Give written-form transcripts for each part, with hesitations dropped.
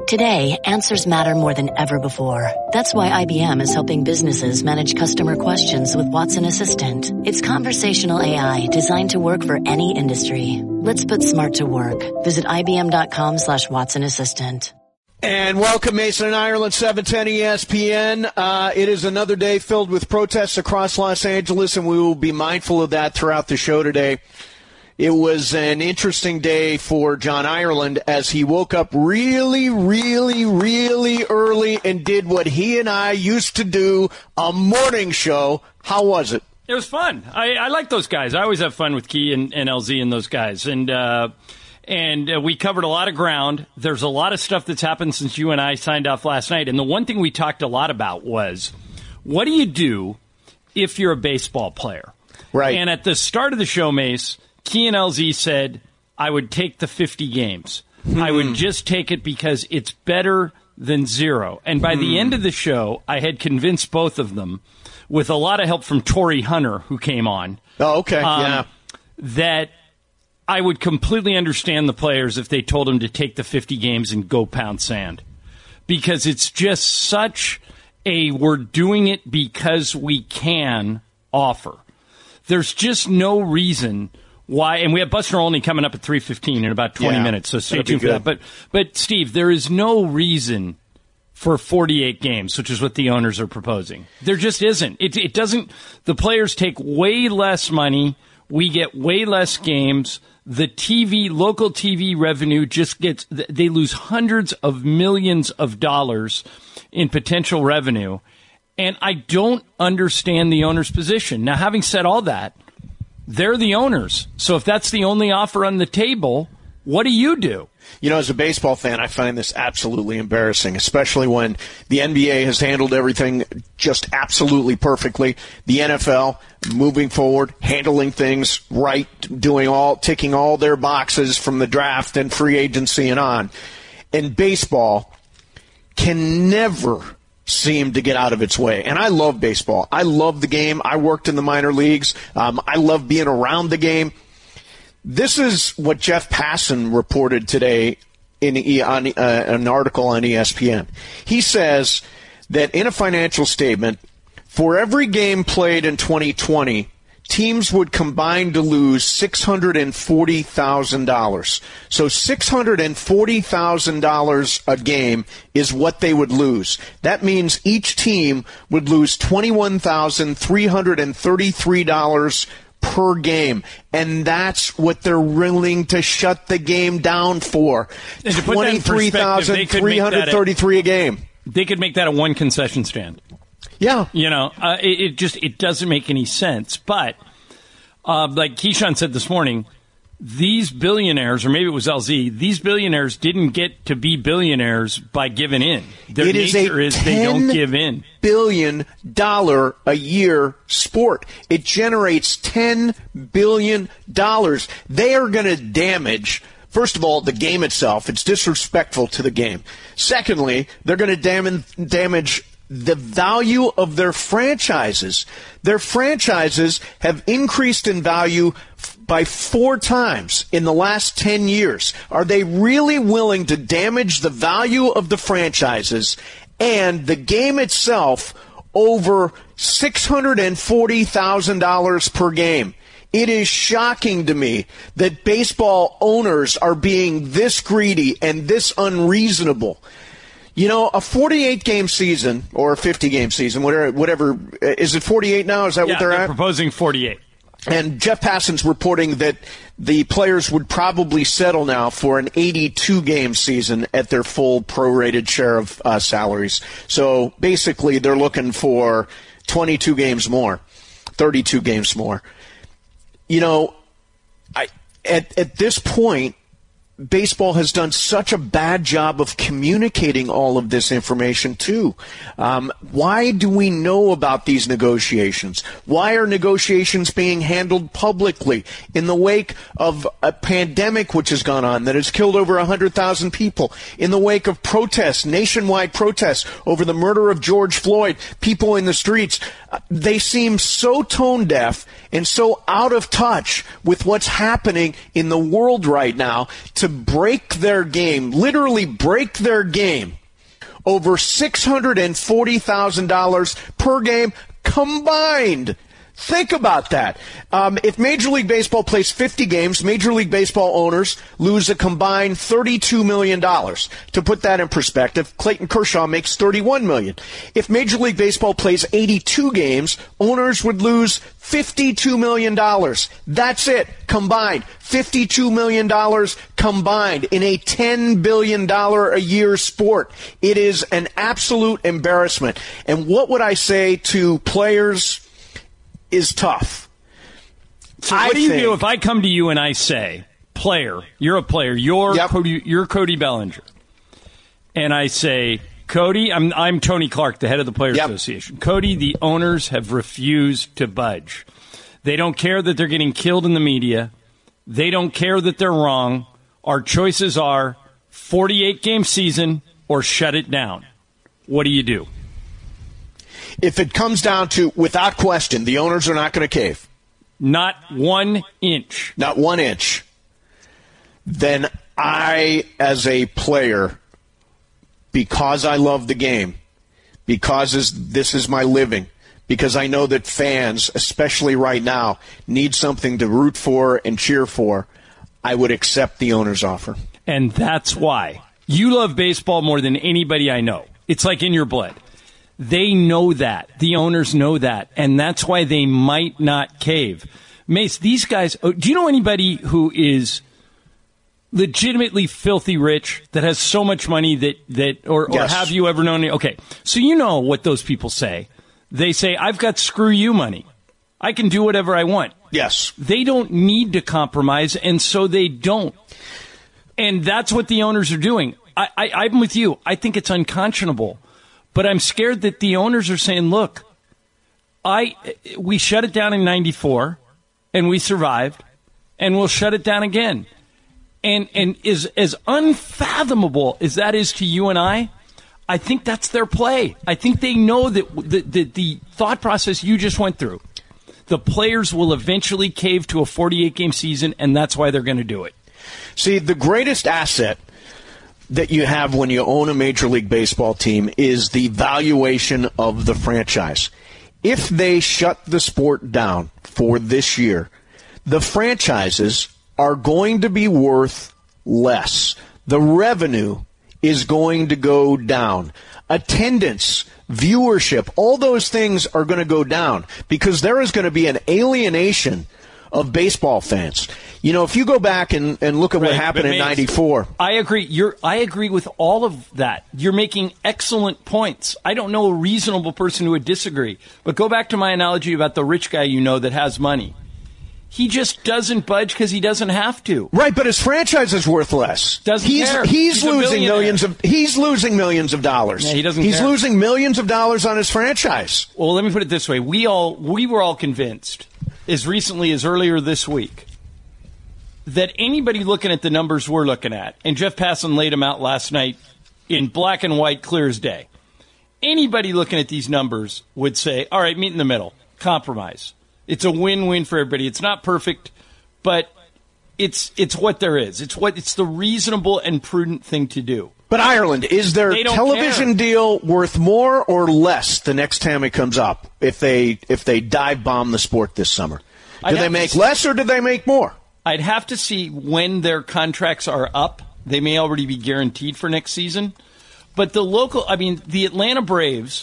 Today, answers matter more than ever before. That's why IBM is helping businesses manage customer questions with Watson Assistant. It's conversational AI designed to work for any industry. Let's put smart to work. Visit IBM.com/Watson Assistant. And welcome, Mason and Ireland, 710 ESPN. It is another day filled with protests across Los Angeles, and we will be mindful of that throughout the show today. It was an interesting day for John Ireland as he woke up really, really, really early and did what he and I used to do, a morning show. How was it? It was fun. I like those guys. I always have fun with Key and LZ and those guys. And we covered a lot of ground. There's a lot of stuff that's happened since you and I signed off last night. And the one thing we talked a lot about was, what do you do if you're a baseball player? Right. And at the start of the show, Mace, Key and LZ said, I would take the 50 games. I would just take it because it's better than zero. And by the end of the show, I had convinced both of them, with a lot of help from Torrey Hunter, who came on. Oh, okay, yeah. That I would completely understand the players if they told them to take the 50 games and go pound sand. Because it's just such a we're doing it because we can offer. There's just no reason why, and we have Buster Olney coming up at 3:15 in about 20 minutes, so stay tuned for that. But Steve, there is no reason for 48 games, which is what the owners are proposing. There just isn't. It doesn't. The players take way less money. We get way less games. The local TV revenue they lose hundreds of millions of dollars in potential revenue. And I don't understand the owner's position. Now, having said all that, they're the owners. So if that's the only offer on the table, what do you do? You know, as a baseball fan, I find this absolutely embarrassing, especially when the NBA has handled everything just absolutely perfectly. The NFL, moving forward, handling things right, ticking all their boxes from the draft and free agency and on. And baseball can never seem to get out of its way. And I love baseball. I love the game. I worked in the minor leagues. I love being around the game. This is what Jeff Passan reported today on an article on ESPN. He says that in a financial statement, for every game played in 2020, teams would combine to lose $640,000. So $640,000 a game is what they would lose. That means each team would lose $21,333 per game. And that's what they're willing to shut the game down for. $23,333 a game. They could make that a one concession stand. Yeah. You know, it doesn't make any sense. But like Keyshawn said this morning, these billionaires, or maybe it was LZ, these billionaires didn't get to be billionaires by giving in. Their nature is they don't give in. $10 billion a year sport. It generates $10 billion. They are going to damage, first of all, the game itself. It's disrespectful to the game. Secondly, they're going to damage the value of their franchises. Their franchises have increased in value by 4 times in the last 10 years. Are they really willing to damage the value of the franchises and the game itself over $640,000 per game? It is shocking to me that baseball owners are being this greedy and this unreasonable. You know, a 48-game season or a 50-game season, whatever, is it 48 now? Is that what they're at? Proposing 48. And Jeff Passan's reporting that the players would probably settle now for an 82-game season at their full prorated share of salaries. So basically they're looking for 22 games more, 32 games more. You know, at this point, baseball has done such a bad job of communicating all of this information, too. Why do we know about these negotiations? Why are negotiations being handled publicly in the wake of a pandemic which has gone on that has killed over 100,000 people, in the wake of protests, nationwide protests over the murder of George Floyd, people in the streets? They seem so tone deaf and so out of touch with what's happening in the world right now to break their game, literally break their game, over $640,000 per game combined. Think about that. If Major League Baseball plays 50 games, Major League Baseball owners lose a combined $32 million. To put that in perspective, Clayton Kershaw makes $31 million. If Major League Baseball plays 82 games, owners would lose $52 million. That's it, combined. $52 million combined in a $10 billion a year sport. It is an absolute embarrassment. And what would I say to players is tough. So what do you do if I come to you and I say, player, you're a player, you're Cody Bellinger, and I say, Cody, I'm Tony Clark, the head of the Players Association. Cody, the owners have refused to budge. They don't care that they're getting killed in the media. They don't care that they're wrong. Our choices are 48-game season or shut it down. What do you do? If it comes down to, without question, the owners are not going to cave. Not 1 inch. Not 1 inch. Then I, as a player, because I love the game, because this is my living, because I know that fans, especially right now, need something to root for and cheer for, I would accept the owner's offer. And that's why. You love baseball more than anybody I know. It's like in your blood. They know that. The owners know that. And that's why they might not cave. Mace, these guys, do you know anybody who is legitimately filthy rich that has so much money or yes. Have you ever known? Okay. So you know what those people say. They say, I've got screw you money. I can do whatever I want. Yes. They don't need to compromise, and so they don't. And that's what the owners are doing. I'm with you. I think it's unconscionable. But I'm scared that the owners are saying, look, we shut it down in 94, and we survived, and we'll shut it down again. And as unfathomable as that is to you and I think that's their play. I think they know that the thought process you just went through, the players will eventually cave to a 48-game season, and that's why they're going to do it. See, the greatest asset that you have when you own a Major League Baseball team is the valuation of the franchise. If they shut the sport down for this year, the franchises are going to be worth less. The revenue is going to go down. Attendance, viewership, all those things are going to go down because there is going to be an alienation of baseball fans. You know, if you go back and look at what happened in 94. I agree. I agree with all of that. You're making excellent points. I don't know a reasonable person who would disagree. But go back to my analogy about the rich guy you know that has money. He just doesn't budge because he doesn't have to. Right, but his franchise is worth less. Care. He's losing millions of dollars. Yeah, he doesn't He's care. losing millions of dollars on his franchise. Well, let me put it this way. We were all convinced, as recently as earlier this week, that anybody looking at the numbers we're looking at, and Jeff Passan laid them out last night in black and white, clear as day, anybody looking at these numbers would say, all right, meet in the middle, compromise. It's a win-win for everybody. It's not perfect, but it's what there is. It's the reasonable and prudent thing to do. But Ireland, is their television deal worth more or less the next time it comes up if they dive bomb the sport this summer? Do they make less or do they make more? I'd have to see when their contracts are up. They may already be guaranteed for next season. But the Atlanta Braves,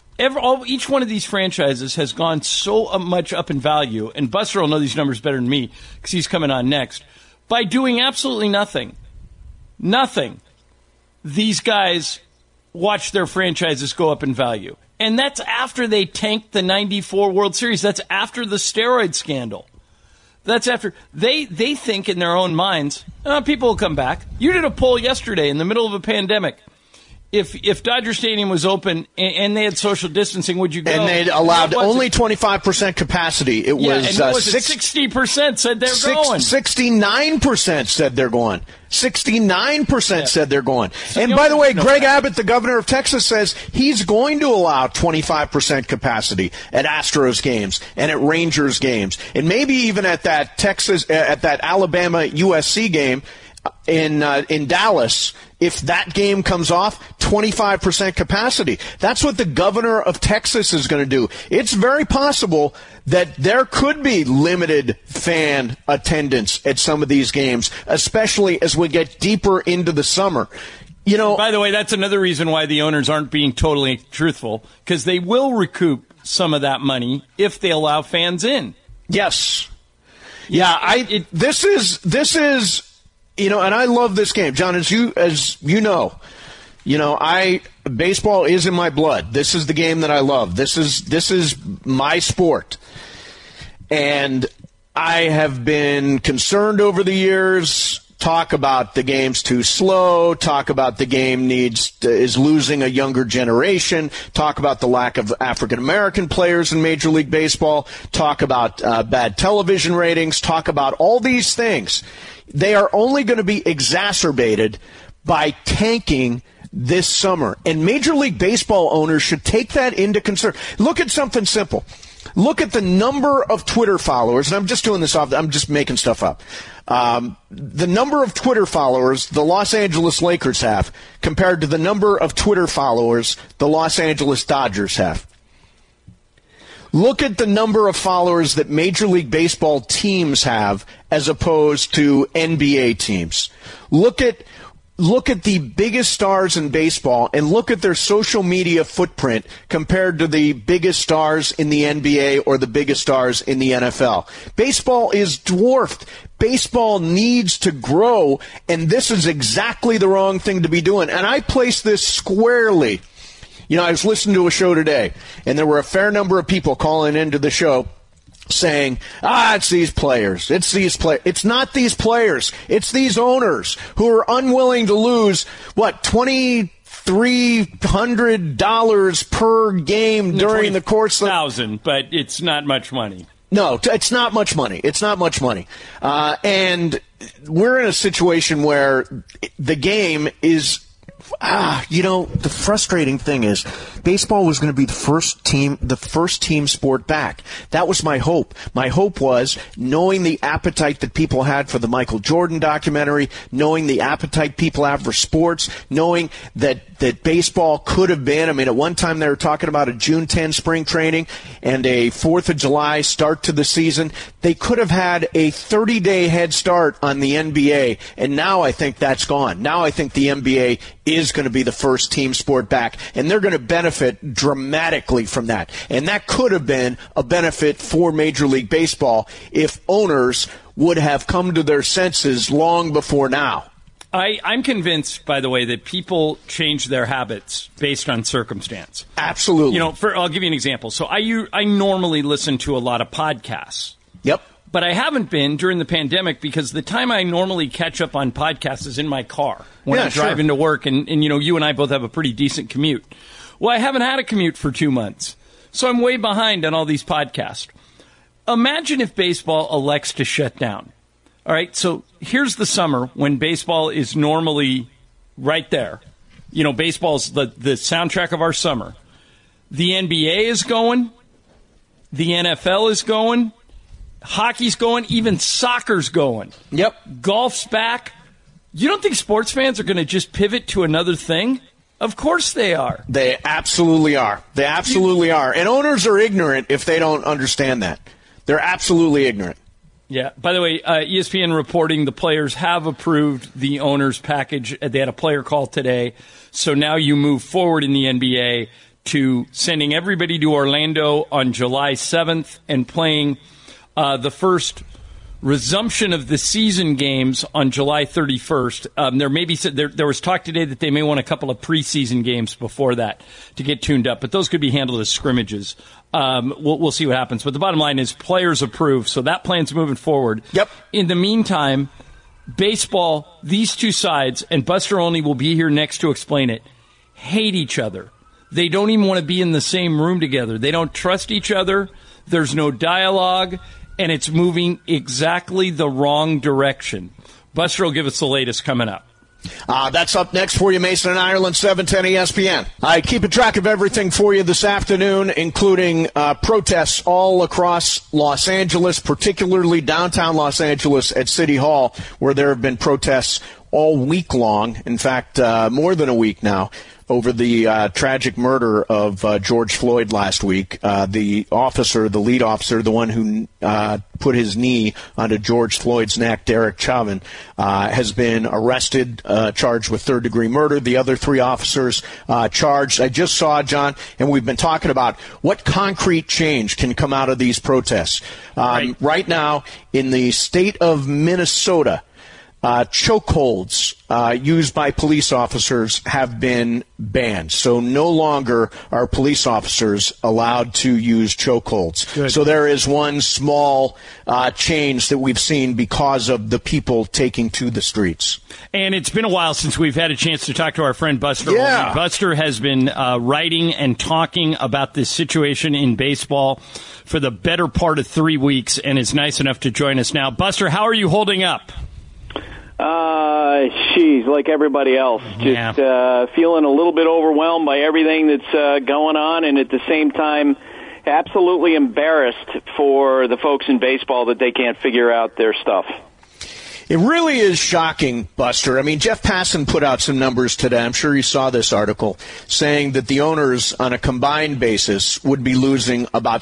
each one of these franchises has gone so much up in value, and Buster will know these numbers better than me because he's coming on next, by doing absolutely nothing. Nothing. These guys watch their franchises go up in value. And that's after they tanked the 94 World Series. That's after the steroid scandal. That's after they think in their own minds, people will come back. You did a poll yesterday in the middle of a pandemic. If Dodger Stadium was open and they had social distancing, would you go? And they allowed only 25% capacity. It was 60% said they're going. 69% said they're going. 69% said they're going. And by the way, Greg Abbott, the governor of Texas, says he's going to allow 25% capacity at Astros games and at Rangers games, and maybe even at that Alabama USC game. in Dallas, if that game comes off, 25% capacity. That's what the governor of Texas is going to do. It's very possible that there could be limited fan attendance at some of these games, especially as we get deeper into the summer. You know, by the way, that's another reason why the owners aren't being totally truthful, because they will recoup some of that money if they allow fans in. Yes. Yeah, this is you know, and I love this game, John, as you know, baseball is in my blood. This is the game that I love. This is my sport. And I have been concerned over the years, talk about the game's too slow, talk about the game is losing a younger generation, talk about the lack of African-American players in Major League Baseball, talk about bad television ratings, talk about all these things. They are only going to be exacerbated by tanking this summer. And Major League Baseball owners should take that into concern. Look at something simple. Look at the number of Twitter followers, and I'm just doing this I'm just making stuff up. The number of Twitter followers the Los Angeles Lakers have compared to the number of Twitter followers the Los Angeles Dodgers have. Look at the number of followers that Major League Baseball teams have as opposed to NBA teams. Look at the biggest stars in baseball and look at their social media footprint compared to the biggest stars in the NBA or the biggest stars in the NFL. Baseball is dwarfed. Baseball needs to grow, and this is exactly the wrong thing to be doing. And I place this squarely. You know, I was listening to a show today, and there were a fair number of people calling into the show saying, it's these players. It's these players. It's not these players. It's these owners who are unwilling to lose, $2,300 per game during the course of... $1,000, but it's not much money. No, it's not much money. It's not much money. And we're in a situation where the game is... the frustrating thing is baseball was going to be the first team sport back. That was my hope. My hope was knowing the appetite that people had for the Michael Jordan documentary, knowing the appetite people have for sports, knowing that baseball could have been, at one time they were talking about a June 10 spring training and a 4th of July start to the season. They could have had a 30-day head start on the NBA, and now I think that's gone. Now I think the NBA is going to be the first team sport back, and they're going to benefit dramatically from that. And that could have been a benefit for Major League Baseball if owners would have come to their senses long before now. I'm convinced, by the way, that people change their habits based on circumstance. Absolutely. I'll give you an example. So I normally listen to a lot of podcasts. Yep. But I haven't been during the pandemic because the time I normally catch up on podcasts is in my car when I'm driving to work. And you and I both have a pretty decent commute. Well, I haven't had a commute for 2 months. So I'm way behind on all these podcasts. Imagine if baseball elects to shut down. All right, so here's the summer when baseball is normally right there. Baseball's the soundtrack of our summer. The NBA is going. The NFL is going. Hockey's going. Even soccer's going. Yep. Golf's back. You don't think sports fans are going to just pivot to another thing? Of course they are. They absolutely are. They absolutely are. And owners are ignorant if they don't understand that. They're absolutely ignorant. Yeah. By the way, ESPN reporting the players have approved the owner's package. They had a player call today. So now you move forward in the NBA to sending everybody to Orlando on July 7th and playing the first resumption of the season games on July 31st. There was talk today that they may want a couple of preseason games before that to get tuned up, but those could be handled as scrimmages. We'll see what happens. But the bottom line is players approved, so that plan's moving forward. Yep. In the meantime, baseball, these two sides, and Buster Olney will be here next to explain it, hate each other. They don't even want to be in the same room together. They don't trust each other. There's no dialogue. And it's moving exactly the wrong direction. Buster will give us the latest coming up. That's up next for you, Mason and Ireland, 710 ESPN. I keep a track of everything for you this afternoon, including protests all across Los Angeles, particularly downtown Los Angeles at City Hall, where there have been protests all week long. In fact, more than a week now, over the tragic murder of George Floyd last week. The lead officer, the one who put his knee onto George Floyd's neck, Derek Chauvin, has been arrested, charged with third-degree murder. The other 3 officers charged. I just saw, John, and we've been talking about what concrete change can come out of these protests. Right now, in the state of Minnesota, chokeholds used by police officers have been banned. So no longer are police officers allowed to use chokeholds. Good. So there is one small change that we've seen because of the people taking to the streets. And it's been a while since we've had a chance to talk to our friend Buster. Yeah. Buster has been writing and talking about this situation in baseball for the better part of 3 weeks and is nice enough to join us now. Buster, how are you holding up? Like everybody else, just feeling a little bit overwhelmed by everything that's going on, and at the same time, absolutely embarrassed for the folks in baseball that they can't figure out their stuff. It really is shocking, Buster. I mean, Jeff Passan put out some numbers today. I'm sure you saw this article saying that the owners, on a combined basis, would be losing about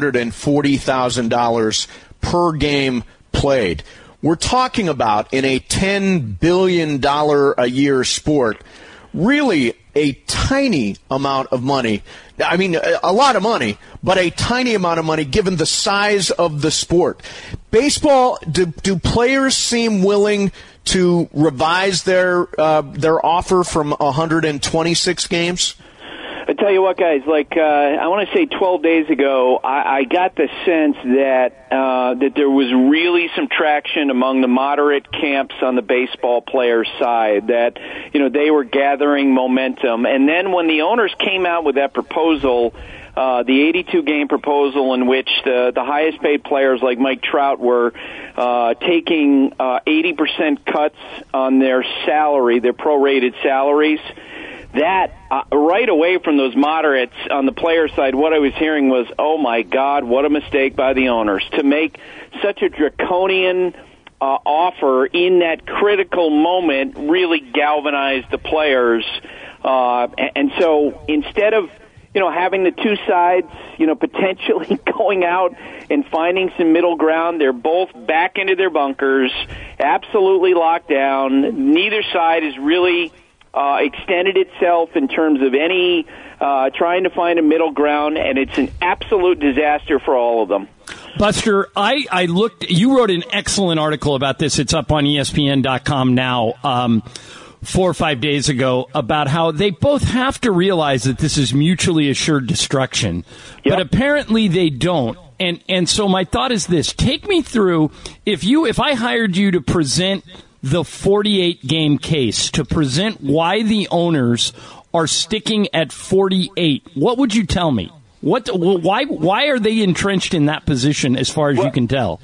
$640,000 per game played. We're talking about, in a $10 billion a year sport, really a tiny amount of money. I mean, a lot of money, but a tiny amount of money given the size of the sport. Baseball, do players seem willing to revise their offer from 126 games? I tell you what, guys, I want to say 12 days ago, I got the sense that there was really some traction among the moderate camps on the baseball players' side, that, they were gathering momentum. And then when the owners came out with that proposal, the 82-game proposal in which the highest paid players like Mike Trout were taking 80% cuts on their salary, their prorated salaries, that right away from those moderates on the player side, what I was hearing was, oh my God, what a mistake by the owners to make such a draconian offer in that critical moment. Really galvanized the players, and so instead of having the two sides potentially going out and finding some middle ground, they're both back into their bunkers, absolutely locked down. Neither side is really extended itself in terms of any trying to find a middle ground, and it's an absolute disaster for all of them. Buster, I looked. You wrote an excellent article about this. It's up on ESPN.com now. 4 or 5 days ago, about how they both have to realize that this is mutually assured destruction, but apparently they don't. And so my thought is this: take me through, if I hired you to present the 48-game case, to present why the owners are sticking at 48, what would you tell me? Why are they entrenched in that position, as far as you can tell?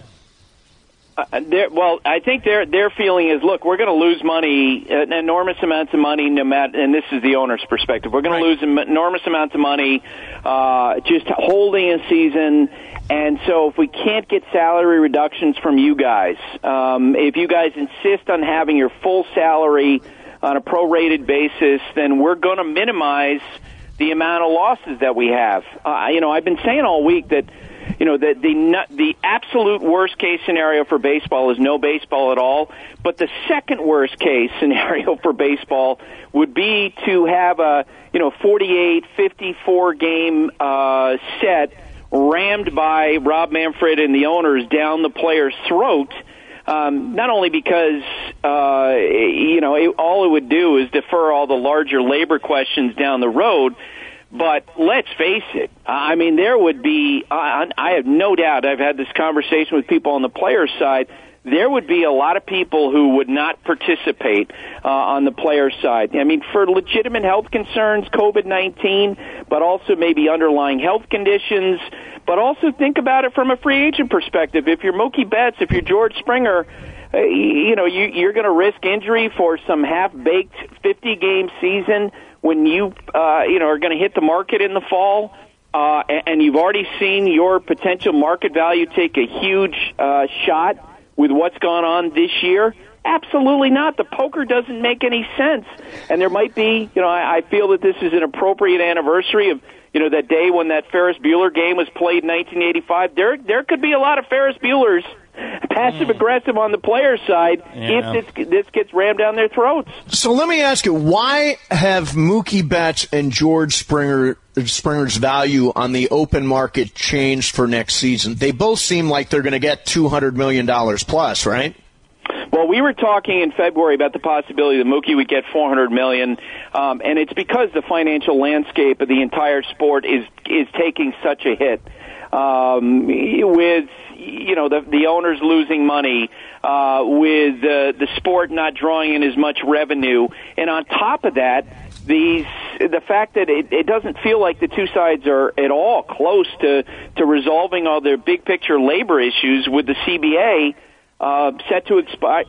I think their feeling is, look, we're going to lose money, enormous amounts of money, no matter, and this is the owner's perspective. We're going to lose enormous amounts of money just holding a season, and so if we can't get salary reductions from you guys, if you guys insist on having your full salary on a prorated basis, then we're going to minimize the amount of losses that we have. I've been saying all week that the absolute worst case scenario for baseball is no baseball at all. But the second worst case scenario for baseball would be to have a 48, 54 game set rammed by Rob Manfred and the owners down the player's throat. Not only because all it would do is defer all the larger labor questions down the road. But let's face it, I mean, there would be, I have no doubt, I've had this conversation with people on the players' side, there would be a lot of people who would not participate on the players' side. I mean, for legitimate health concerns, COVID-19, but also maybe underlying health conditions, but also think about it from a free agent perspective. If you're Mookie Betts, if you're George Springer, you're going to risk injury for some half-baked 50-game season when you are going to hit the market in the fall, and you've already seen your potential market value take a huge shot with what's gone on this year. Absolutely not. The poker doesn't make any sense. And there might be, I feel that this is an appropriate anniversary of, that day when that Ferris Bueller game was played in 1985. There could be a lot of Ferris Buellers passive-aggressive on the player's side if this gets rammed down their throats. So let me ask you, why have Mookie Betts and George Springer's value on the open market changed for next season? They both seem like they're going to get $200 million plus, right? Well, we were talking in February about the possibility that Mookie would get $400 million, and it's because the financial landscape of the entire sport is taking such a hit. With the owners losing money, with the sport not drawing in as much revenue, and on top of that, the fact that it doesn't feel like the two sides are at all close to resolving all their big picture labor issues, with the CBA set to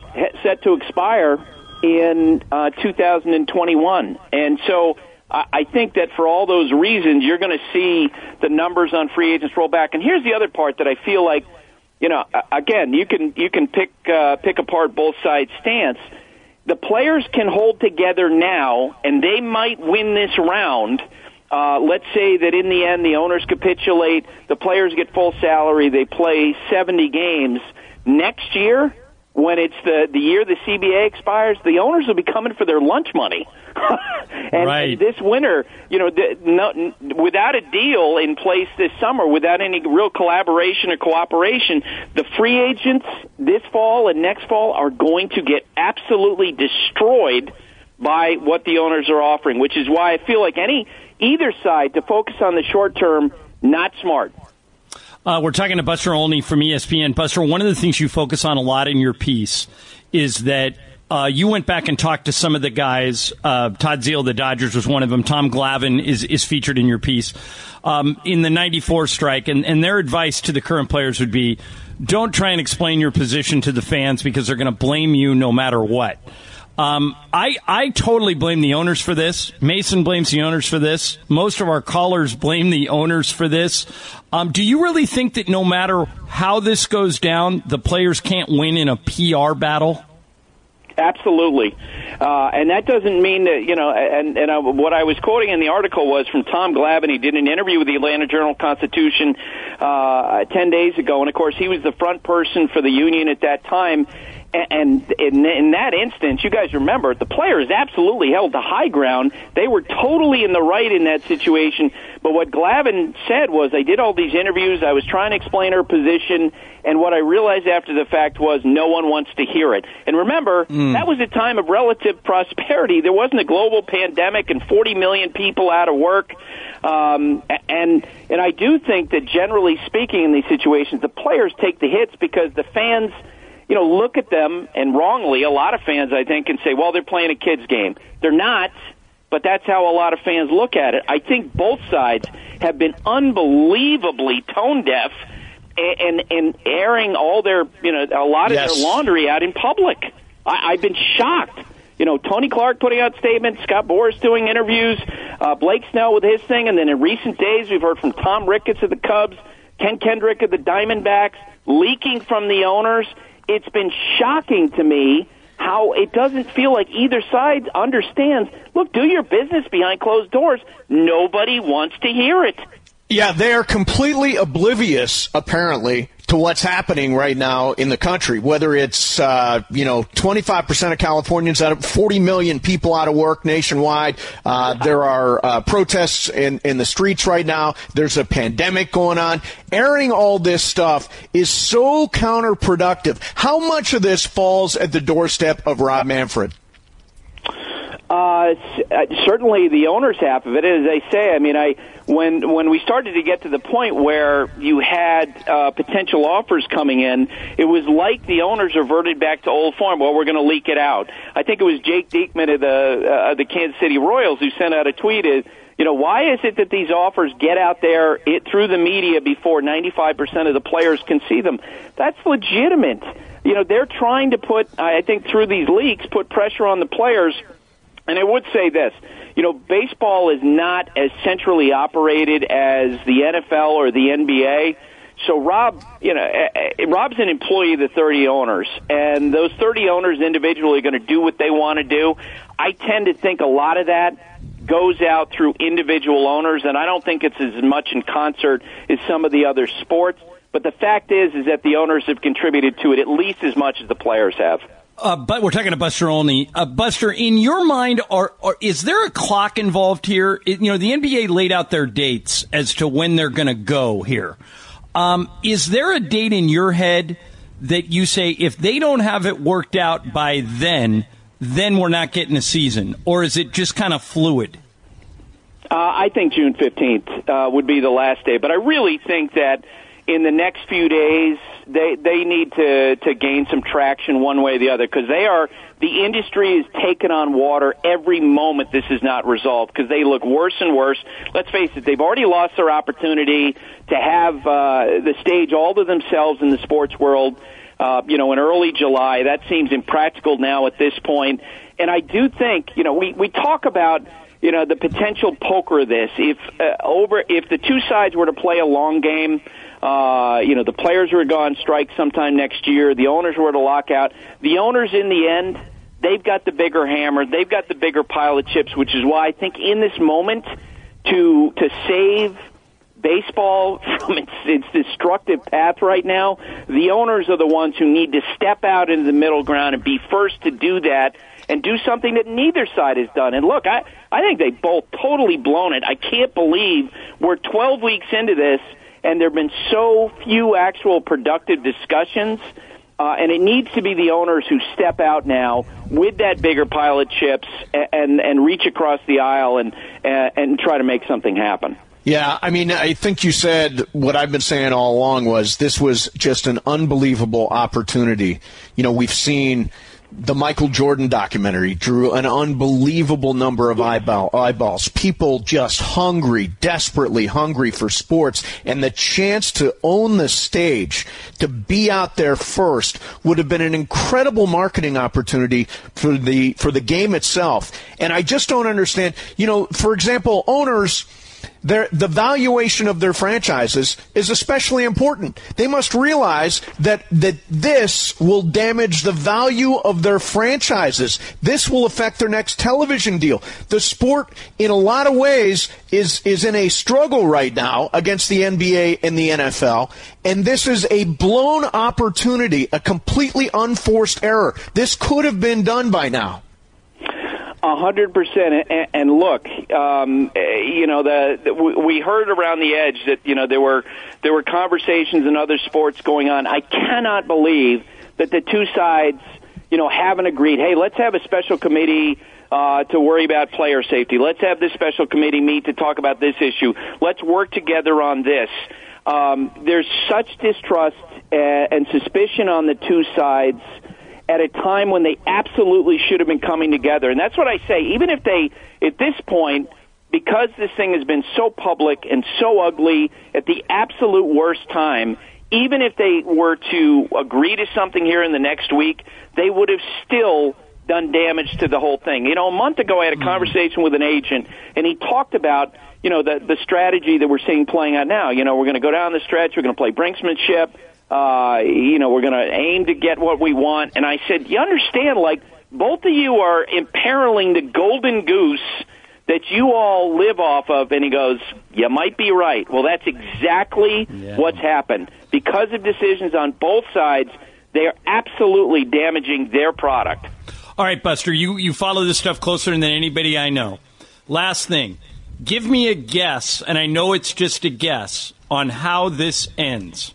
expire in 2021, and so. I think that for all those reasons, you're going to see the numbers on free agents roll back. And here's the other part that I feel like, again, you can pick apart both sides' stance. The players can hold together now, and they might win this round. Let's say that in the end, the owners capitulate, the players get full salary, they play 70 games. Next year, when it's the year the CBA expires, the owners will be coming for their lunch money. And this winter, without a deal in place this summer, without any real collaboration or cooperation, the free agents this fall and next fall are going to get absolutely destroyed by what the owners are offering, which is why I feel like either side to focus on the short term, not smart. We're talking to Buster Olney from ESPN. Buster, one of the things you focus on a lot in your piece is that you went back and talked to some of the guys. Todd Zeile, the Dodgers, was one of them. Tom Glavine is featured in your piece in the 94 strike. And their advice to the current players would be, don't try and explain your position to the fans because they're going to blame you no matter what. I totally blame the owners for this. Mason blames the owners for this. Most of our callers blame the owners for this. Do you really think that no matter how this goes down, the players can't win in a PR battle? Absolutely. And that doesn't mean that, what I was quoting in the article was from Tom Glavine. He did an interview with the Atlanta Journal-Constitution 10 days ago, and of course he was the front person for the union at that time. And in that instance, you guys remember, the players absolutely held the high ground. They were totally in the right in that situation. But what Glavine said was, I did all these interviews, I was trying to explain her position, and what I realized after the fact was no one wants to hear it. And remember, that was a time of relative prosperity. There wasn't a global pandemic and 40 million people out of work. And I do think that generally speaking in these situations, the players take the hits because the fans look at them, and wrongly, a lot of fans, I think, can say, well, they're playing a kid's game. They're not, but that's how a lot of fans look at it. I think both sides have been unbelievably tone-deaf and airing all their, a lot of their laundry out in public. I've been shocked. Tony Clark putting out statements, Scott Boras doing interviews, Blake Snell with his thing, and then in recent days we've heard from Tom Ricketts of the Cubs, Ken Kendrick of the Diamondbacks, leaking from the owners. It's been shocking to me how it doesn't feel like either side understands, look, do your business behind closed doors. Nobody wants to hear it. Yeah, they are completely oblivious, apparently, to what's happening right now in the country, whether it's, 25% of Californians out of 40 million people out of work nationwide. There are protests in the streets right now. There's a pandemic going on. Airing all this stuff is so counterproductive. How much of this falls at the doorstep of Rob Manfred? Certainly the owner's half of it. As I say, when we started to get to the point where you had potential offers coming in, it was like the owners reverted back to old form. Well, we're going to leak it out. I think it was Jake Diekman of the Kansas City Royals who sent out a tweet. Why is it that these offers get out there through the media before 95% of the players can see them? That's legitimate. They're trying to put, I think, through these leaks, put pressure on the players. And I would say this, baseball is not as centrally operated as the NFL or the NBA. So Rob's an employee of the 30 owners, and those 30 owners individually are going to do what they want to do. I tend to think a lot of that goes out through individual owners, and I don't think it's as much in concert as some of the other sports. But the fact is that the owners have contributed to it at least as much as the players have. But we're talking to Buster Olney. Buster, in your mind, is there a clock involved here? The NBA laid out their dates as to when they're going to go here. Is there a date in your head that you say if they don't have it worked out by then we're not getting a season? Or is it just kind of fluid? I think June 15th would be the last day. But I really think that in the next few days, they need to gain some traction one way or the other, because the industry is taking on water every moment this is not resolved, because they look worse and worse. Let's face it, they've already lost their opportunity to have the stage all to themselves in the sports world, in early July. That seems impractical now at this point. And I do think, we talk about, the potential poker of this. If the two sides were to play a long game, the players were to go on strike sometime next year, the owners were to lock out. The owners, in the end, they've got the bigger hammer, they've got the bigger pile of chips, which is why I think in this moment to save baseball from its destructive path right now, the owners are the ones who need to step out into the middle ground and be first to do that and do something that neither side has done. And look, I think they've both totally blown it. I can't believe we're 12 weeks into this and there have been so few actual productive discussions. And it needs to be the owners who step out now with that bigger pile of chips and reach across the aisle and try to make something happen. Yeah, I think you said what I've been saying all along was this was just an unbelievable opportunity. We've seen the Michael Jordan documentary drew an unbelievable number of eyeballs. People just desperately hungry for sports, and the chance to own the stage, to be out there first, would have been an incredible marketing opportunity for the game itself. And I just don't understand. For example, owners, the valuation of their franchises is especially important. They must realize that this will damage the value of their franchises. This will affect their next television deal. The sport, in a lot of ways, is in a struggle right now against the NBA and the NFL, and this is a blown opportunity, a completely unforced error. This could have been done by now. 100%. And look, we heard around the edge that there were conversations in other sports going on. I cannot believe that the two sides haven't agreed. Hey, let's have a special committee to worry about player safety. Let's have this special committee meet to talk about this issue. Let's work together on this. There's such distrust and suspicion on the two sides at a time when they absolutely should have been coming together. And that's what I say. Even if they, at this point, because this thing has been so public and so ugly at the absolute worst time, even if they were to agree to something here in the next week, they would have still done damage to the whole thing. A month ago I had a conversation with an agent, and he talked about, the strategy that we're seeing playing out now. We're going to go down the stretch, we're going to play brinksmanship, we're going to aim to get what we want. And I said, you understand, both of you are imperiling the golden goose that you all live off of. And he goes, you might be right. Well, that's exactly what's happened. Because of decisions on both sides, they are absolutely damaging their product. All right, Buster, you follow this stuff closer than anybody I know. Last thing, give me a guess, and I know it's just a guess, on how this ends.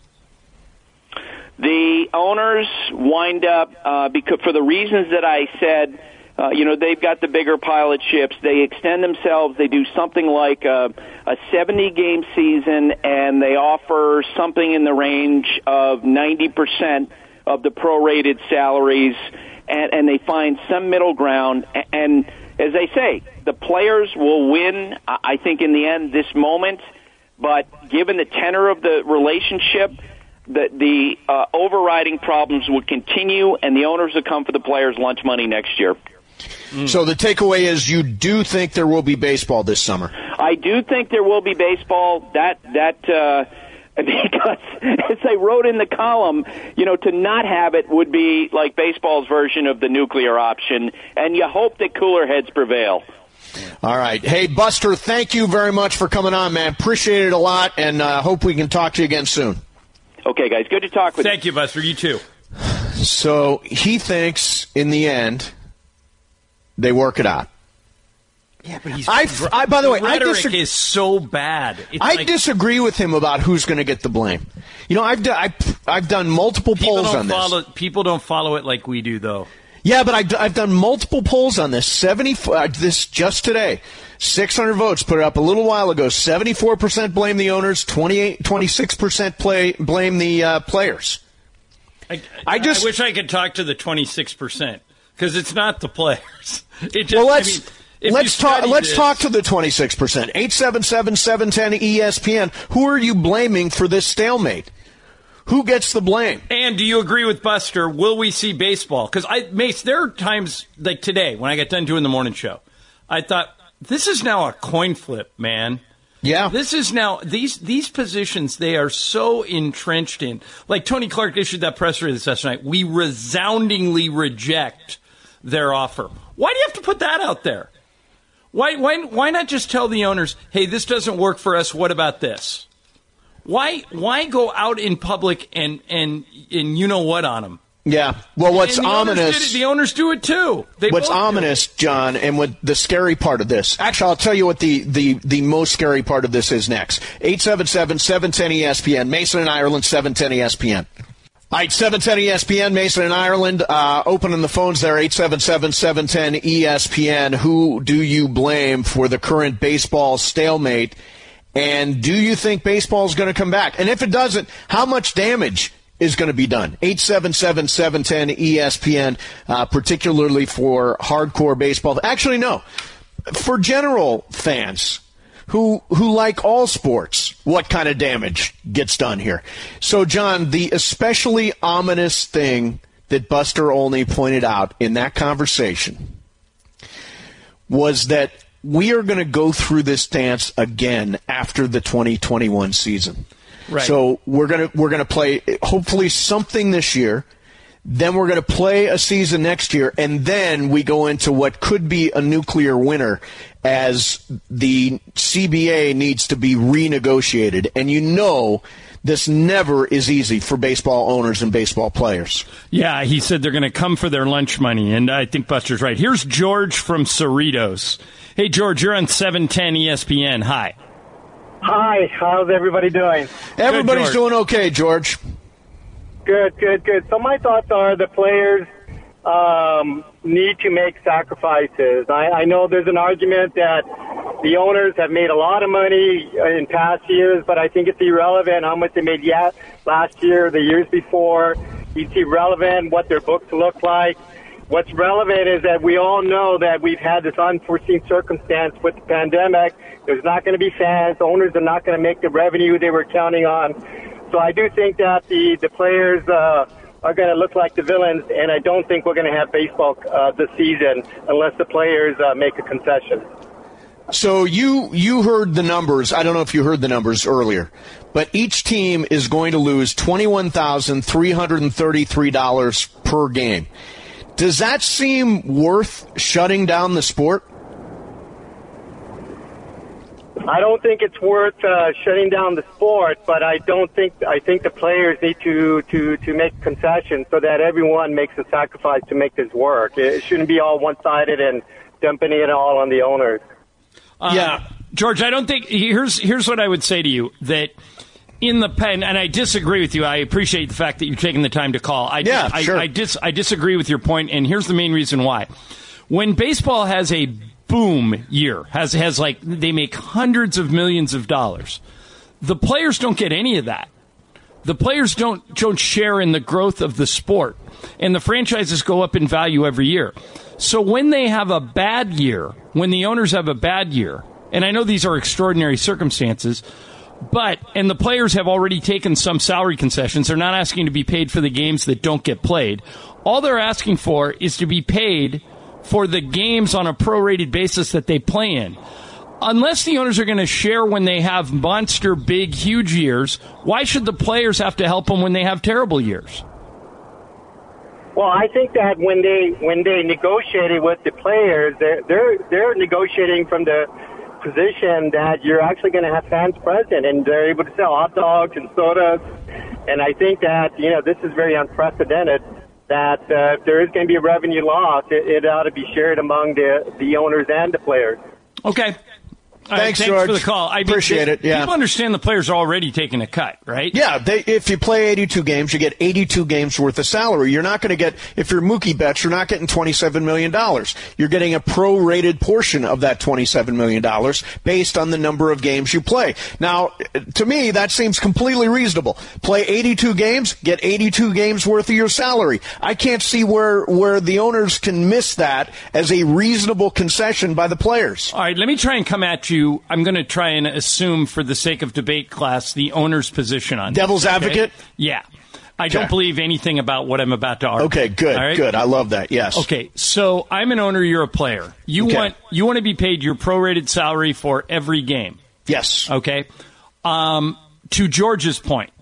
The owners wind up, because for the reasons that I said, they've got the bigger pile of chips. They extend themselves. They do something like a 70-game season, and they offer something in the range of 90% of the prorated salaries, and they find some middle ground. And as I say, the players will win, I think, in the end, this moment. But given the tenor of the relationship, the overriding problems will continue, and the owners will come for the players' lunch money next year. So the takeaway is you do think there will be baseball this summer? I do think there will be baseball. That Because, as I wrote in the column, to not have it would be like baseball's version of the nuclear option, and you hope that cooler heads prevail. All right. Hey, Buster, thank you very much for coming on, man. Appreciate it a lot, and hope we can talk to you again soon. Okay, guys. Good to talk with you. Thank you, Buster. You too. So he thinks, in the end, they work it out. Yeah, but by the way, rhetoric is so bad. I disagree with him about who's going to get the blame. I've done multiple polls on this. People don't follow it like we do, though. Yeah, but I've done multiple polls on this. This just today, 600 votes put it up a little while ago. 74% blame the owners, 26% blame the players. I wish I could talk to the 26% because it's not the players. Let's talk to the 26%. 877-710-ESPN. Who are you blaming for this stalemate? Who gets the blame? And do you agree with Buster? Will we see baseball? Because Mace, there are times like today when I got done doing the morning show, I thought this is now a coin flip, man. Yeah. This is now these positions they are so entrenched in. Like Tony Clark issued that press release last night. We resoundingly reject their offer. Why do you have to put that out there? Why not just tell the owners, hey, this doesn't work for us, what about this? Why go out in public and you know what on them? Yeah. Well, what's ominous... The owners do it, too. What's ominous, John, and what the scary part of this... Actually, I'll tell you what the most scary part of this is next. 877-710-ESPN. Mason in Ireland, 710-ESPN. All right, 710-ESPN, Mason in Ireland. Opening the phones there, 877-710-ESPN. Who do you blame for the current baseball stalemate? And do you think baseball is going to come back? And if it doesn't, how much damage is going to be done? 877-710-ESPN, particularly for hardcore baseball. Actually, no. For general fans who like all sports, what kind of damage gets done here? So, John, the especially ominous thing that Buster Olney pointed out in that conversation was that we are going to go through this dance again after the 2021 season. Right. So we're going to play hopefully something this year. Then we're going to play a season next year, and then we go into what could be a nuclear winter as the CBA needs to be renegotiated. And this never is easy for baseball owners and baseball players. Yeah, he said they're going to come for their lunch money, and I think Buster's right. Here's George from Cerritos. Hey, George, you're on 710 ESPN. Hi. Hi, how's everybody doing? Everybody's doing okay, George. Good. So my thoughts are the players need to make sacrifices. I know there's an argument that the owners have made a lot of money in past years, but I think it's irrelevant how much they made last year, the years before. It's irrelevant what their books look like. What's relevant is that we all know that we've had this unforeseen circumstance with the pandemic. There's not going to be fans. Owners are not going to make the revenue they were counting on. So I do think that the players are going to look like the villains, and I don't think we're going to have baseball this season unless the players make a concession. So you heard the numbers. I don't know if you heard the numbers earlier, but each team is going to lose $21,333 per game. Does that seem worth shutting down the sport? I don't think it's worth shutting down the sport, but I think the players need to make concessions so that everyone makes a sacrifice to make this work. It shouldn't be all one-sided and dumping it all on the owners. Yeah, George, I don't think here's what I would say to you, that in the pen, and I disagree with you. I appreciate the fact that you're taking the time to call. I disagree with your point, and here's the main reason why. When baseball has a boom year, has like they make hundreds of millions of dollars, the players don't get any of that. The players don't share in the growth of the sport, and the franchises go up in value every year. So when they have a bad year, when the owners have a bad year, and I know these are extraordinary circumstances, and the players have already taken some salary concessions. They're not asking to be paid for the games that don't get played. All they're asking for is to be paid for the games on a prorated basis that they play in. unless the owners are going to share when they have monster, big, huge years, why should the players have to help them when they have terrible years? Well, I think that when they negotiated with the players, they're negotiating from the position that you're actually going to have fans present, and they're able to sell hot dogs and sodas. And I think that this is very unprecedented. That if there is going to be a revenue loss, it ought to be shared among the owners and the players. Okay. Thanks, thanks George. for the call. Appreciate it. Yeah. People understand the players are already taking a cut, right? Yeah. If you play 82 games, you get 82 games worth of salary. You're not going to get, if you're Mookie Betts, you're not getting $27 million. You're getting a prorated portion of that $27 million based on the number of games you play. Now, to me, that seems completely reasonable. Play 82 games, get 82 games worth of your salary. I can't see where the owners can miss that as a reasonable concession by the players. All right, let me try and come at you. I'm going to try and assume, for the sake of debate class, the owner's position on Devil's this, advocate? Okay? Yeah. I don't believe anything about what I'm about to argue. Okay, good, right? good. I love that, yes. Okay, so I'm an owner, you're a player. You want to be paid your prorated salary for every game. Yes. Okay? To George's point,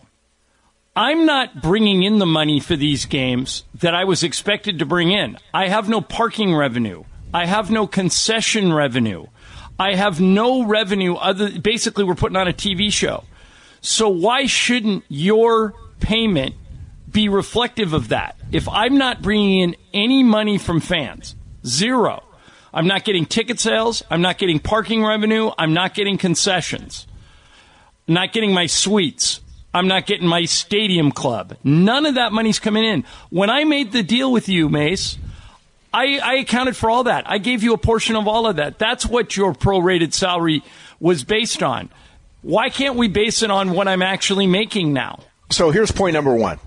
I'm not bringing in the money for these games that I was expected to bring in. I have no parking revenue. I have no concession revenue. I have no revenue basically we're putting on a TV show. So why shouldn't your payment be reflective of that? If I'm not bringing in any money from fans, zero. I'm not getting ticket sales. I'm not getting parking revenue. I'm not getting concessions. I'm not getting my suites. I'm not getting my stadium club. None of that money's coming in. When I made the deal with you, Mace, I accounted for all that. I gave you a portion of all of that. That's what your prorated salary was based on. Why can't we base it on what I'm actually making now? So here's point number one.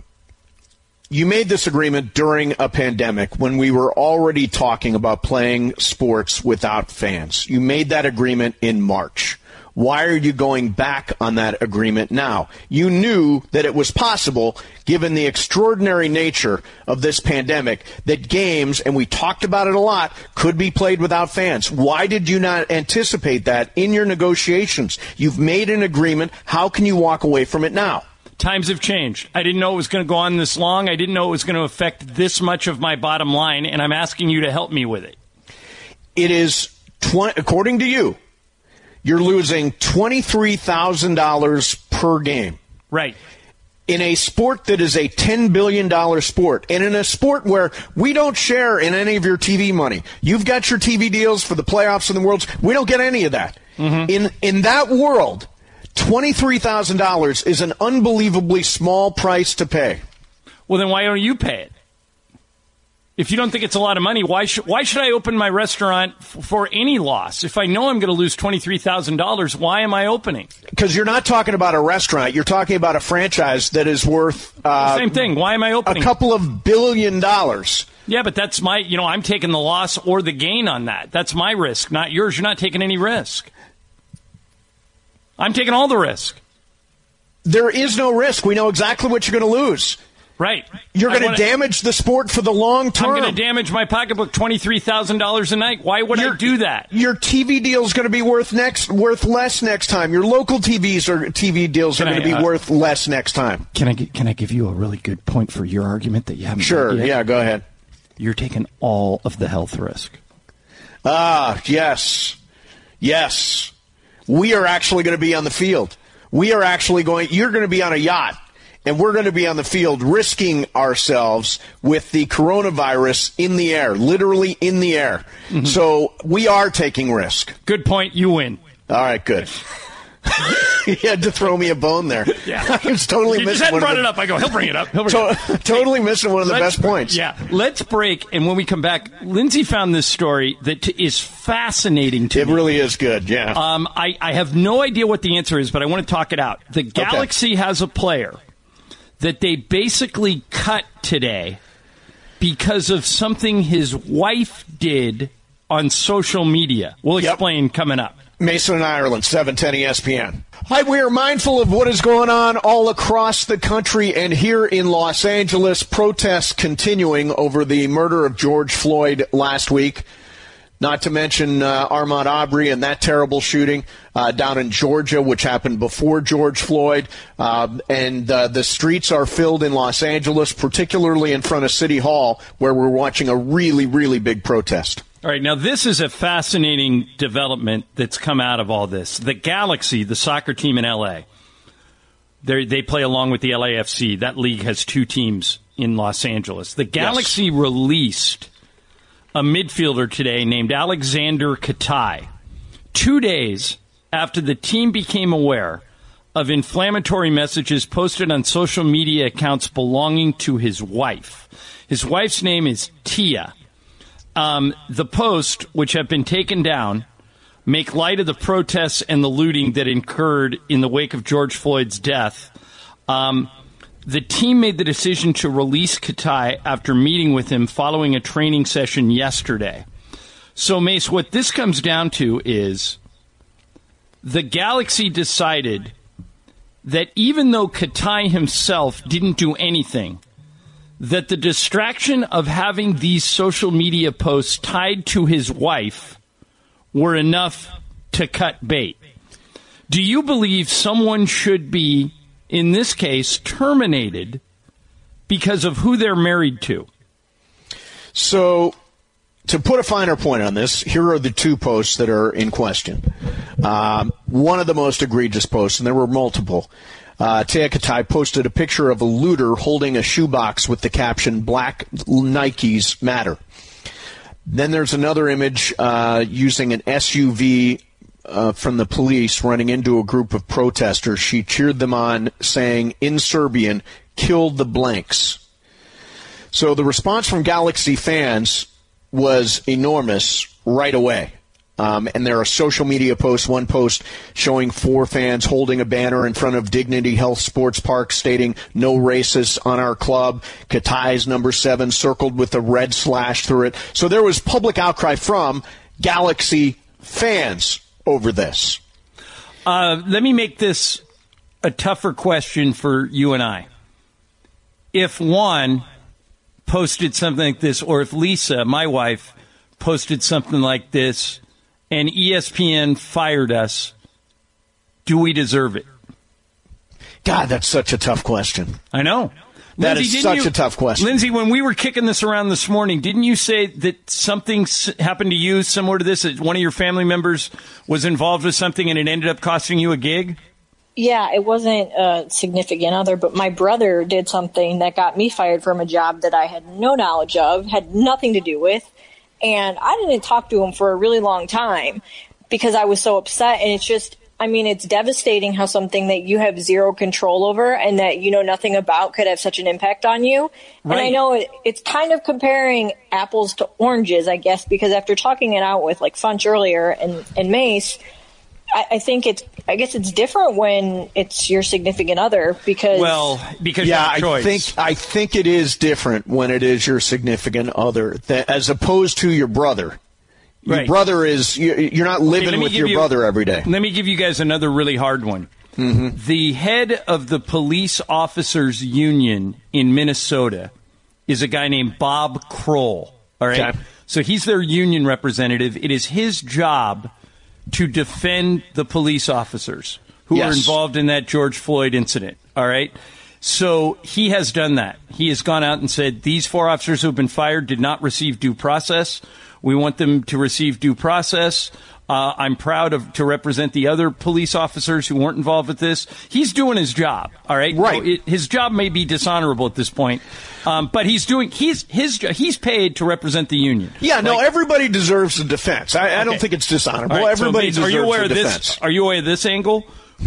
You made this agreement during a pandemic when we were already talking about playing sports without fans. You made that agreement in March. Why are you going back on that agreement now? You knew that it was possible, given the extraordinary nature of this pandemic, that games, and we talked about it a lot, could be played without fans. Why did you not anticipate that in your negotiations? You've made an agreement. How can you walk away from it now? Times have changed. I didn't know it was going to go on this long. I didn't know it was going to affect this much of my bottom line, and I'm asking you to help me with it. It is, according to you, you're losing $23,000 per game. Right. In a sport that is a $10 billion sport, and in a sport where we don't share in any of your TV money. You've got your TV deals for the playoffs and the Worlds. We don't get any of that. Mm-hmm. In that world, $23,000 is an unbelievably small price to pay. Well, then why don't you pay it? If you don't think it's a lot of money, why should I open my restaurant for any loss? If I know I'm going to lose $23,000, why am I opening? Because you're not talking about a restaurant. You're talking about a franchise that is worth... same thing. Why am I opening? A couple of $1 billion. Yeah, but that's my... I'm taking the loss or the gain on that. That's my risk, not yours. You're not taking any risk. I'm taking all the risk. There is no risk. We know exactly what you're going to lose. Right. You're going to damage the sport for the long term. I'm going to damage my pocketbook $23,000 a night. Why would I do that? Your TV deal is going to be worth less next time. Your local TV deals are going to be worth less next time. Can I give you a really good point for your argument that you haven't? Sure. Yeah. Go ahead. You're taking all of the health risk. Yes. We are actually going to be on the field. You're going to be on a yacht. And we're going to be on the field risking ourselves with the coronavirus in the air, literally in the air. Mm-hmm. So we are taking risk. Good point. You win. All right, good. He had to throw me a bone there. Yeah. I was totally missing. He just hadn't brought it up. I go, he'll bring it up. Totally missing one of the best points. Yeah. Let's break, and when we come back, Lindsay found this story that is fascinating to me. It really is good, yeah. I have no idea what the answer is, but I want to talk it out. The Galaxy has a player that they basically cut today because of something his wife did on social media. We'll explain coming up. Mason and Ireland, 710 ESPN. Hi, we are mindful of what is going on all across the country and here in Los Angeles. Protests continuing over the murder of George Floyd last week. not to mention Ahmaud Arbery and that terrible shooting down in Georgia, which happened before George Floyd. And the streets are filled in Los Angeles, particularly in front of City Hall, where we're watching a really, really big protest. All right, now this is a fascinating development that's come out of all this. The Galaxy, the soccer team in L.A., they play along with the LAFC. That league has two teams in Los Angeles. The Galaxy released a midfielder today named Alexander Katai, 2 days after the team became aware of inflammatory messages posted on social media accounts belonging to his wife. His wife's name is Tia. The post, which have been taken down, make light of the protests and the looting that occurred in the wake of George Floyd's death. The team made the decision to release Katai after meeting with him following a training session yesterday. So, Mace, what this comes down to is the Galaxy decided that even though Katai himself didn't do anything, that the distraction of having these social media posts tied to his wife were enough to cut bait. Do you believe someone should be, in this case, terminated because of who they're married to? So, to put a finer point on this, here are the two posts that are in question. One of the most egregious posts, and there were multiple. Tia Katai posted a picture of a looter holding a shoebox with the caption, "Black Nikes Matter." Then there's another image using an SUV from the police running into a group of protesters. She cheered them on, saying in Serbian, "Kill the blanks." So the response from Galaxy fans was enormous right away. And there are social media posts, one post showing 4 fans holding a banner in front of Dignity Health Sports Park stating "No Racists on our club." Katai's number 7 circled with a red slash through it. So there was public outcry from Galaxy fans over this. Let me make this a tougher question for you and I. If Juan posted something like this, or if Lisa, my wife, posted something like this, and ESPN fired us, do we deserve it? God, that's such a tough question. I know. That Lindsay, is such a tough question. Lindsay, when we were kicking this around this morning, didn't you say that something happened to you similar to this, that one of your family members was involved with something and it ended up costing you a gig? Yeah, it wasn't a significant other, but my brother did something that got me fired from a job that I had no knowledge of, had nothing to do with. And I didn't talk to him for a really long time because I was so upset. And it's just, I mean, it's devastating how something that you have zero control over and that you know nothing about could have such an impact on you. Right. And I know it's kind of comparing apples to oranges, I guess, because after talking it out with like Funch earlier and Mace, I guess it's different when it's your significant other because yeah, I think it is different when it is your significant other as opposed to your brother. Your right. brother is you're not living with your brother every day. Let me give you guys another really hard one. Mm-hmm. The head of the police officers union in Minnesota is a guy named Bob Kroll. All right, okay. So he's their union representative. It is his job to defend the police officers who were involved in that George Floyd incident, all right? So he has done that. He has gone out and said, these 4 officers who have been fired did not receive due process. We want them to receive due process. I'm proud to represent the other police officers who weren't involved with this. He's doing his job, all right? Right. So his job may be dishonorable at this point, but he's doing his he's paid to represent the union. Yeah, no, everybody deserves a defense. I don't think it's dishonorable. Right, everybody deserves a defense. Are you aware of this angle?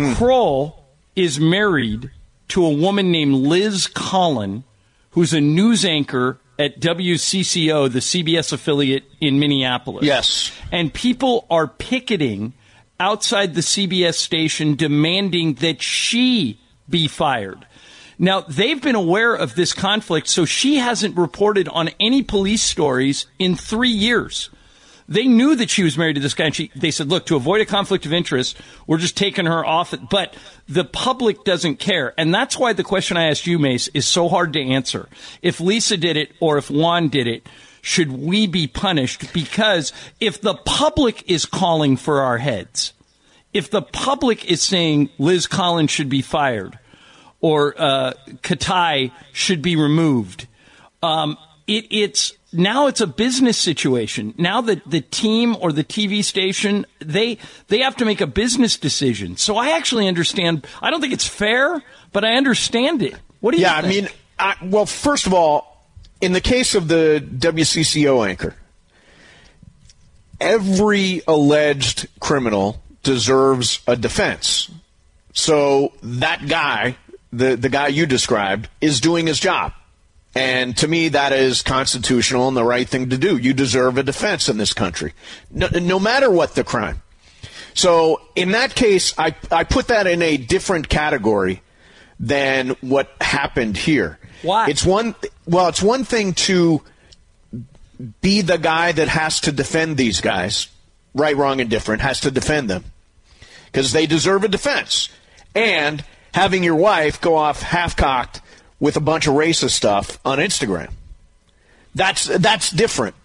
Kroll is married to a woman named Liz Collin, who's a news anchor at WCCO, the CBS affiliate in Minneapolis. Yes. And people are picketing outside the CBS station demanding that she be fired. Now, they've been aware of this conflict, so she hasn't reported on any police stories in 3 years. They knew that she was married to this guy, and they said, look, to avoid a conflict of interest, we're just taking her off. But the public doesn't care. And that's why the question I asked you, Mace, is so hard to answer. If Lisa did it or if Juan did it, should we be punished? Because if the public is calling for our heads, if the public is saying Liz Collins should be fired or Katai should be removed, it's a business situation. Now that the team or the TV station, they have to make a business decision. So I actually understand. I don't think it's fair, but I understand it. What do you think? I mean, well, first of all, in the case of the WCCO anchor, every alleged criminal deserves a defense. So that guy, the guy you described, is doing his job. And to me, that is constitutional and the right thing to do. You deserve a defense in this country, no matter what the crime. So in that case, I put that in a different category than what happened here. Why? It's one thing to be the guy that has to defend these guys, right, wrong, and different, has to defend them because they deserve a defense. And having your wife go off half-cocked with a bunch of racist stuff on Instagram. That's different.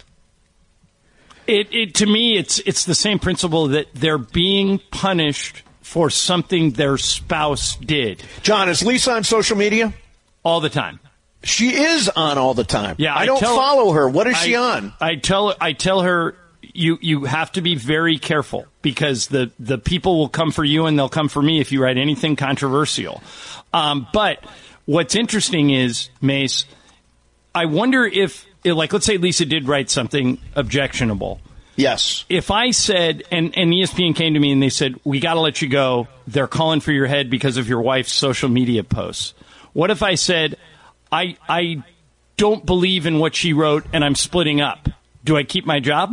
To me, it's the same principle that they're being punished for something their spouse did. John, is Lisa on social media? All the time. She is on all the time. Yeah, I don't follow her. What is she on? I tell her you have to be very careful because the people will come for you and they'll come for me if you write anything controversial. But what's interesting is, Mace, I wonder if, like, let's say Lisa did write something objectionable. Yes. If I said, and ESPN came to me and they said, we got to let you go. They're calling for your head because of your wife's social media posts. What if I said, I don't believe in what she wrote and I'm splitting up? Do I keep my job?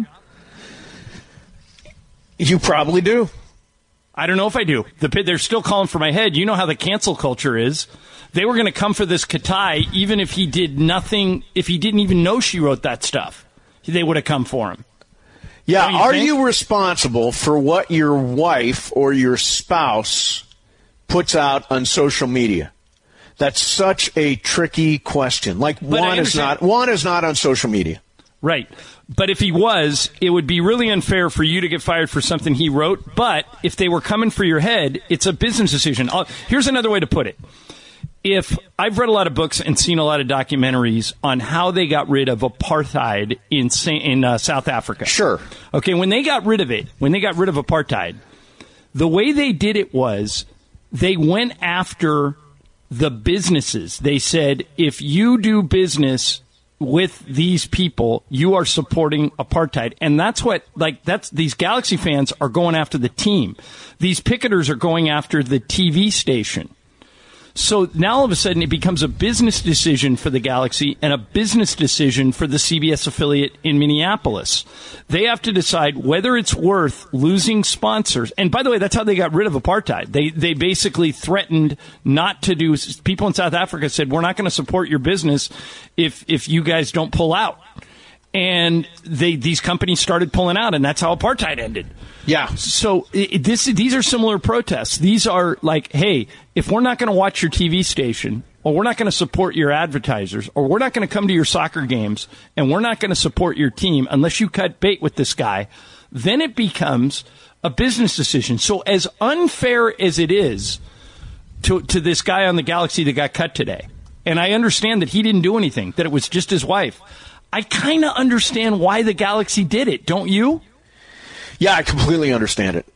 You probably do. I don't know if I do. They're still calling for my head. You know how the cancel culture is. They were going to come for this Katai even if he did nothing, if he didn't even know she wrote that stuff. They would have come for him. Yeah, are you responsible for what your wife or your spouse puts out on social media? That's such a tricky question. Like, Juan is not on social media. Right. But if he was, it would be really unfair for you to get fired for something he wrote. But if they were coming for your head, it's a business decision. Here's another way to put it. If I've read a lot of books and seen a lot of documentaries on how they got rid of apartheid in South Africa. Sure. Okay, when they got rid of it, when they got rid of apartheid, the way they did it was they went after the businesses. They said, if you do business with these people, you are supporting apartheid. And that's these Galaxy fans are going after the team. These picketers are going after the TV station. So now all of a sudden it becomes a business decision for the Galaxy and a business decision for the CBS affiliate in Minneapolis. They have to decide whether it's worth losing sponsors. And by the way, that's how they got rid of apartheid. They basically threatened not to do. People in South Africa said, we're not going to support your business if you guys don't pull out. And these companies started pulling out, and that's how apartheid ended. Yeah. So these are similar protests. These are like, hey, if we're not going to watch your TV station, or we're not going to support your advertisers, or we're not going to come to your soccer games, and we're not going to support your team unless you cut bait with this guy, then it becomes a business decision. So as unfair as it is to this guy on the Galaxy that got cut today, and I understand that he didn't do anything, that it was just his wife, I kind of understand why the Galaxy did it, don't you? Yeah, I completely understand it.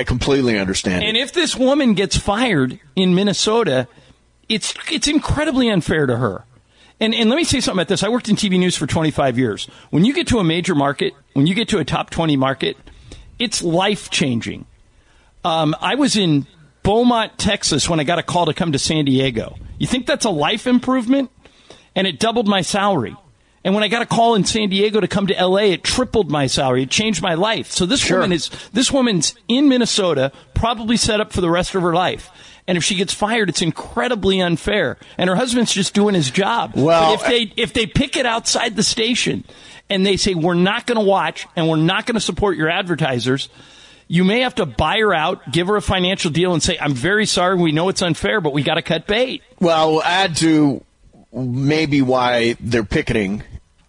And if this woman gets fired in Minnesota, it's incredibly unfair to her. And let me say something about this. I worked in TV news for 25 years. When you get to a major market, when you get to a top 20 market, it's life-changing. I was in Beaumont, Texas, when I got a call to come to San Diego. You think that's a life improvement? And it doubled my salary. And when I got a call in San Diego to come to L.A., it tripled my salary. It changed my life. So this woman's in Minnesota, probably set up for the rest of her life. And if she gets fired, it's incredibly unfair. And her husband's just doing his job. Well, but if they pick it outside the station and they say, we're not going to watch and we're not going to support your advertisers, you may have to buy her out, give her a financial deal, and say, I'm very sorry, we know it's unfair, but we got to cut bait. Well, we'll add to maybe why they're picketing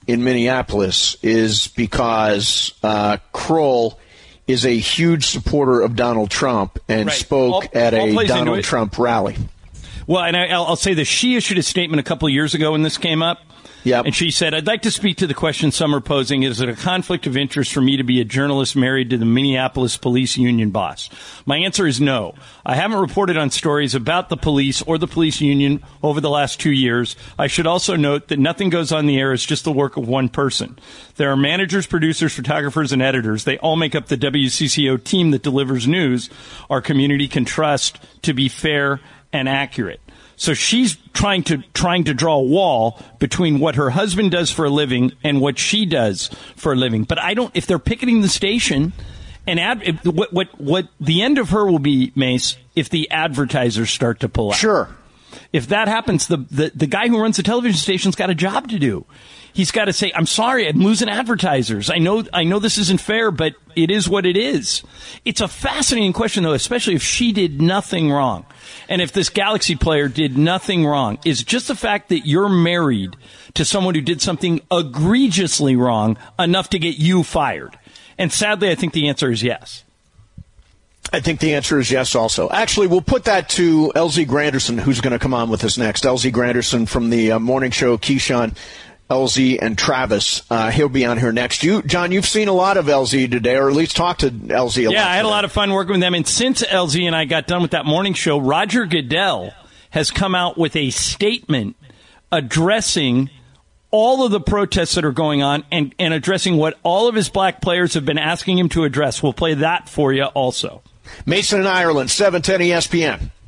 in Minneapolis is because Kroll is a huge supporter of Donald Trump and spoke at a Donald Trump rally. Well, and I'll say this. She issued a statement a couple of years ago when this came up. Yep. And she said, I'd like to speak to the question some are posing. Is it a conflict of interest for me to be a journalist married to the Minneapolis police union boss? My answer is no. I haven't reported on stories about the police or the police union over the last 2 years. I should also note that nothing goes on the air. It's just the work of one person. There are managers, producers, photographers, and editors. They all make up the WCCO team that delivers news our community can trust to be fair and accurate. So she's trying to draw a wall between what her husband does for a living and what she does for a living. But if they're picketing the station, and what the end of her will be, Mace, if the advertisers start to pull out. Sure. If that happens, the guy who runs the television station's got a job to do. He's got to say, I'm sorry, I'm losing advertisers. I know this isn't fair, but it is what it is. It's a fascinating question, though, especially if she did nothing wrong. And if this Galaxy player did nothing wrong, is just the fact that you're married to someone who did something egregiously wrong enough to get you fired? And sadly, I think the answer is yes. I think the answer is yes also. Actually, we'll put that to LZ Granderson, who's going to come on with us next. LZ Granderson from the morning show, Keyshawn, LZ, and Travis. He'll be on here next. John, you've seen a lot of LZ today, or at least talked to LZ a lot. Yeah, I had today. a lot of fun working with them. And since LZ and I got done with that morning show, Roger Goodell has come out with a statement addressing all of the protests that are going on and addressing what all of his black players have been asking him to address. We'll play that for you also. Mason in Ireland, 710 ESPN.